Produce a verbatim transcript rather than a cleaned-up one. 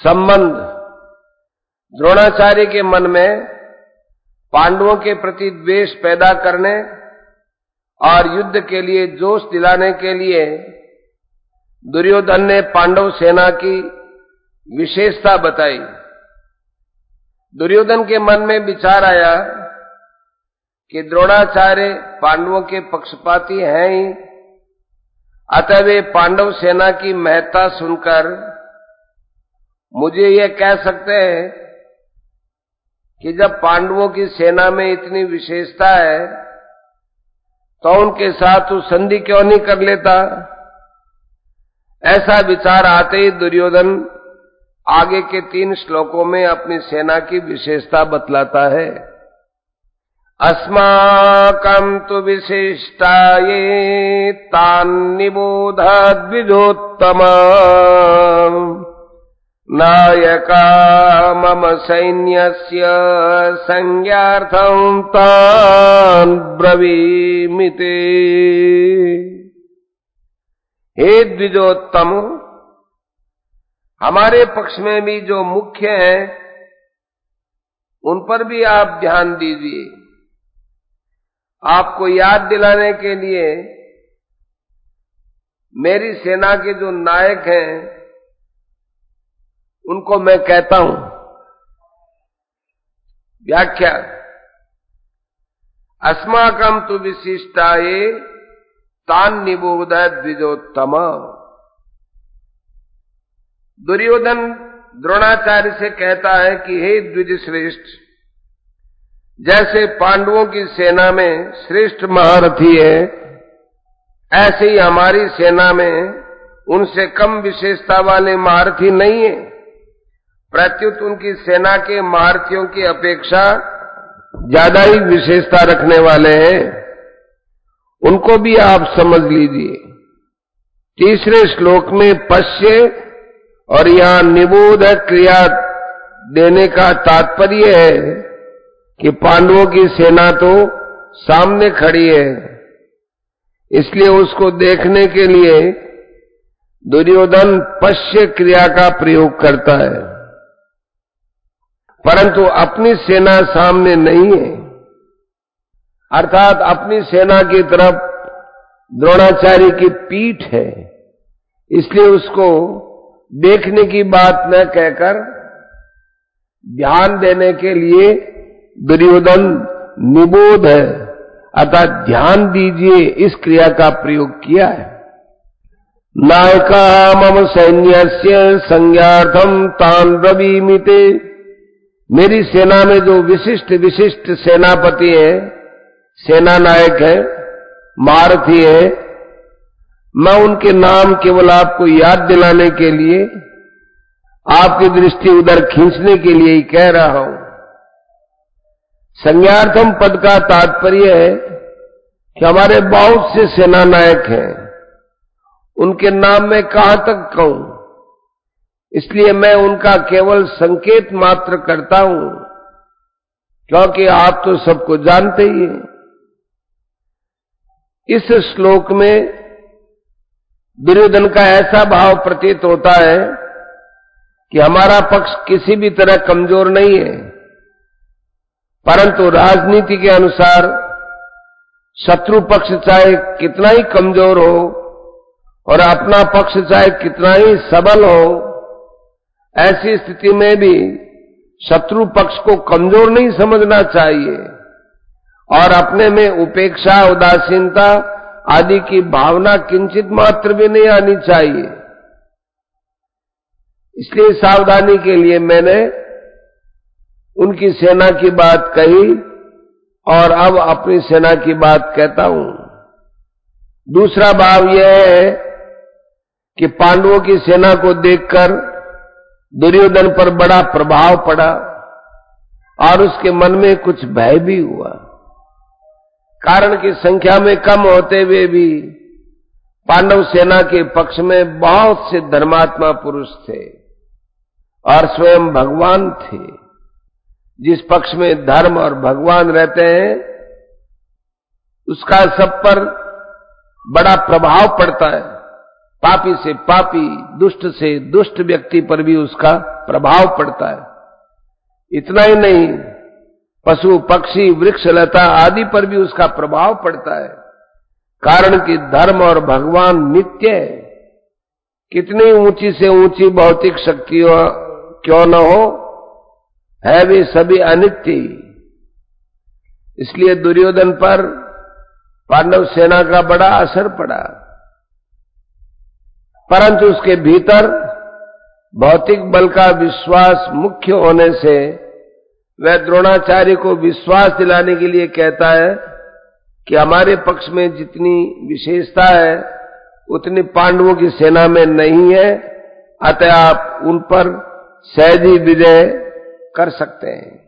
संबंध द्रोणाचार्य के मन में पांडवों के प्रति द्वेष पैदा करने और युद्ध के लिए जोश दिलाने के लिए दुर्योधन ने पांडव सेना की विशेषता बताई। दुर्योधन के मन में विचार आया कि द्रोणाचार्य पांडवों के पक्षपाती हैं ही, अतः वे पांडव सेना की महत्ता सुनकर मुझे यह कह सकते हैं कि जब पांडवों की सेना में इतनी विशेषता है तो उनके साथ तू संधि क्यों नहीं कर लेता। ऐसा विचार आते ही दुर्योधन आगे के तीन श्लोकों में अपनी सेना की विशेषता बतलाता है। अस्माकं तु विशिष्टाये तान्निबोध द्विजोत्तम नायका मम सैन्यस्य संज्ञार्थं तान् ब्रवीमि ते। हे द्विजोत्तम, हमारे पक्ष में भी जो मुख्य हैं उन पर भी आप ध्यान दीजिए। आपको याद दिलाने के लिए मेरी सेना के जो नायक हैं उनको मैं कहता हूं। व्याख्या। अस्माकं तु विशिष्टाये तान् निबोध द्विजोत्तम। दुर्योधन द्रोणाचार्य से कहता है कि हे द्विज श्रेष्ठ, जैसे पांडवों की सेना में श्रेष्ठ महारथी है, ऐसे ही हमारी सेना में उनसे कम विशेषता वाले महारथी नहीं है। प्रत्युत उनकी सेना के महारथियों की अपेक्षा ज्यादा ही विशेषता रखने वाले हैं। उनको भी आप समझ लीजिए। तीसरे श्लोक में पश्य और यहां निबोध क्रिया देने का तात्पर्य है कि पांडवों की सेना तो सामने खड़ी है, इसलिए उसको देखने के लिए दुर्योधन पश्य क्रिया का प्रयोग करता है, परंतु अपनी सेना सामने नहीं है। अर्थात अपनी सेना की तरफ द्रोणाचार्य की पीठ है, इसलिए उसको देखने की बात न कहकर ध्यान देने के लिए दुर्योधन निबोध है अर्थात ध्यान दीजिए इस क्रिया का प्रयोग किया है। नायका मम सैन्यस्य संज्ञार्थं तान् ब्रवीमि ते। मेरी सेना में जो विशिष्ट विशिष्ट सेनापति है, सेना नायक है, महारथी है, मैं उनके नाम केवल आपको याद दिलाने के लिए, आपकी दृष्टि उधर खींचने के लिए ही कह रहा हूं। संज्ञार्थम पद का तात्पर्य है कि हमारे बहुत से सेना नायक हैं, उनके नाम में कहां तक कहूं, इसलिए मैं उनका केवल संकेत मात्र करता हूं, क्योंकि आप तो सबको जानते ही हैं। इस श्लोक में दुर्योधन का ऐसा भाव प्रतीत होता है कि हमारा पक्ष किसी भी तरह कमजोर नहीं है, परंतु राजनीति के अनुसार शत्रु पक्ष चाहे कितना ही कमजोर हो और अपना पक्ष चाहे कितना ही सबल हो, ऐसी स्थिति में भी शत्रु पक्ष को कमजोर नहीं समझना चाहिए और अपने में उपेक्षा, उदासीनता आदि की भावना किंचित मात्र भी नहीं आनी चाहिए। इसलिए सावधानी के लिए मैंने उनकी सेना की बात कही और अब अपनी सेना की बात कहता हूं। दूसरा भाव यह है कि पांडवों की सेना को देखकर दुर्योधन पर बड़ा प्रभाव पड़ा और उसके मन में कुछ भय भी हुआ, कारण कि संख्या में कम होते हुए भी पांडव सेना के पक्ष में बहुत से धर्मात्मा पुरुष थे और स्वयं भगवान थे। जिस पक्ष में धर्म और भगवान रहते हैं उसका सब पर बड़ा प्रभाव पड़ता है पापी से पापी, दुष्ट से दुष्ट व्यक्ति पर भी उसका प्रभाव पड़ता है। इतना ही नहीं, पशु पक्षी वृक्ष लता आदि पर भी उसका प्रभाव पड़ता है, कारण कि धर्म और भगवान नित्य है। कितनी ऊंची से ऊंची भौतिक शक्तियों क्यों न हो, है वे सभी अनित्य। इसलिए दुर्योधन पर पांडव सेना का बड़ा असर पड़ा, परंतु उसके भीतर भौतिक बल का विश्वास मुख्य होने से वह द्रोणाचार्य को विश्वास दिलाने के लिए कहता है कि हमारे पक्ष में जितनी विशेषता है उतनी पांडवों की सेना में नहीं है, अतः आप उन पर सहज ही विजय कर सकते हैं।